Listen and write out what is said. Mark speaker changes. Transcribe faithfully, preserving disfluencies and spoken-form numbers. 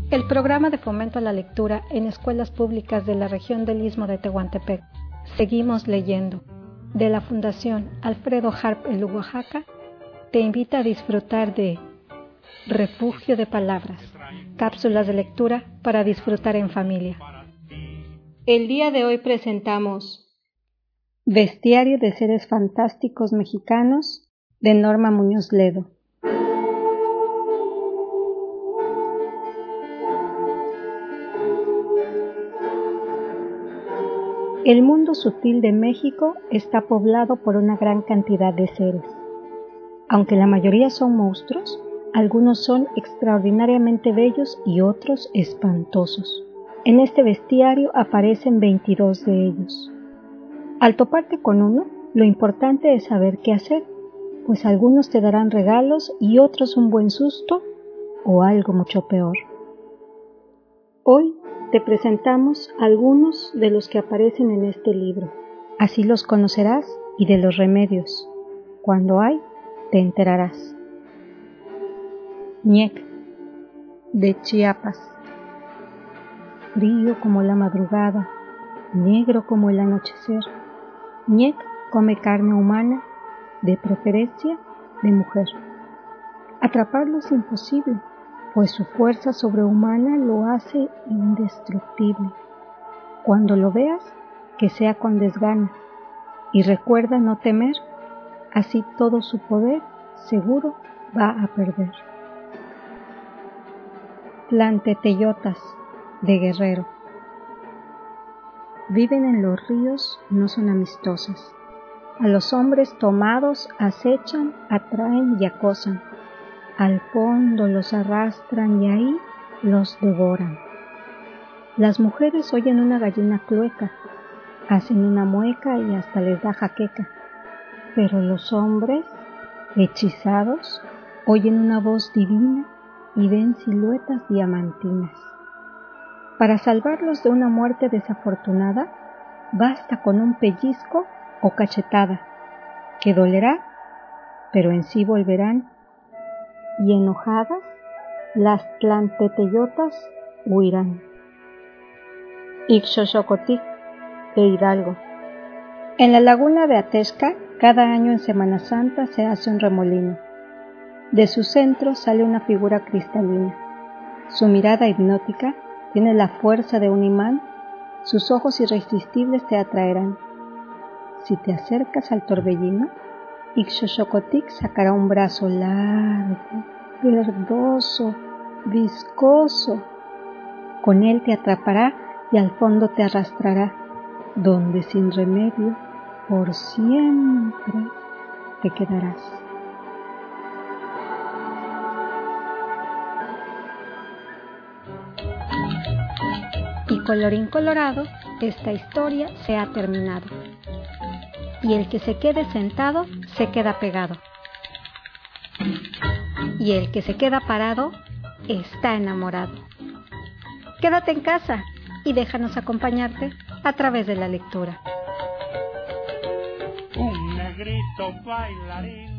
Speaker 1: El programa de fomento a la lectura en escuelas públicas de la región del Istmo de Tehuantepec, Seguimos Leyendo, de la Fundación Alfredo Harp en Oaxaca, te invita a disfrutar de Refugio de Palabras, cápsulas de lectura para disfrutar en familia. El día de hoy presentamos Bestiario de Seres Fantásticos Mexicanos de Norma Muñoz Ledo. El mundo sutil de México está poblado por una gran cantidad de seres. Aunque la mayoría son monstruos, algunos son extraordinariamente bellos y otros espantosos. En este bestiario aparecen veintidós de ellos. Al toparte con uno, lo importante es saber qué hacer, pues algunos te darán regalos y otros un buen susto o algo mucho peor. Hoy te presentamos algunos de los que aparecen en este libro. Así los conocerás y de los remedios. Cuando hay, te enterarás. Ñec, de Chiapas. Frío como la madrugada, negro como el anochecer. Ñec come carne humana, de preferencia de mujer. Atraparlo es imposible, pues su fuerza sobrehumana lo hace indestructible. Cuando lo veas, que sea con desgana, y recuerda no temer, así todo su poder seguro va a perder. Tlanteteyotas, de Guerrero. Viven en los ríos, no son amistosas. A los hombres tomados acechan, atraen y acosan. Al fondo los arrastran y ahí los devoran. Las mujeres oyen una gallina clueca, hacen una mueca y hasta les da jaqueca. Pero los hombres, hechizados, oyen una voz divina y ven siluetas diamantinas. Para salvarlos de una muerte desafortunada, basta con un pellizco o cachetada, que dolerá, pero en sí volverán, y enojadas, las tlanteteyotas huirán. Ixoxocotic, de Hidalgo. En la laguna de Atexca, cada año en Semana Santa se hace un remolino. De su centro sale una figura cristalina. Su mirada hipnótica tiene la fuerza de un imán, sus ojos irresistibles te atraerán. Si te acercas al torbellino, Ixoxocotic sacará un brazo largo, verdoso, viscoso. Con él te atrapará y al fondo te arrastrará, donde sin remedio, por siempre, te quedarás. Y colorín colorado, esta historia se ha terminado. Y el que se quede sentado, se queda pegado. Y el que se queda parado, está enamorado. Quédate en casa y déjanos acompañarte a través de la lectura.
Speaker 2: Un negrito bailarín